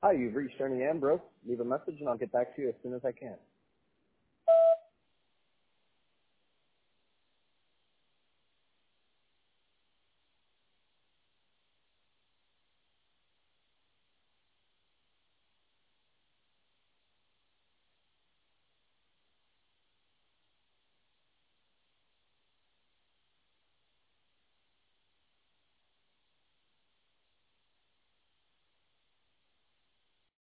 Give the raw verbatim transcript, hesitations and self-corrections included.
Hi, you've reached Ernie Ambrose. Leave a message and I'll get back to you as soon as I can.